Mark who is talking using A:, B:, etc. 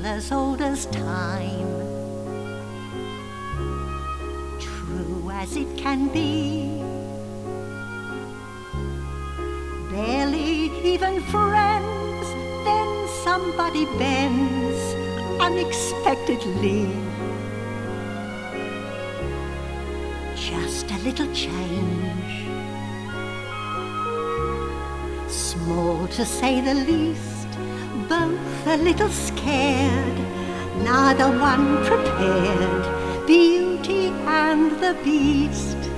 A: tale as old as time, true as it can be. Barely even friends, then somebody bends unexpectedly. Just a little change, small to say the least, both a little scared, neither one prepared, Beauty and the Beast.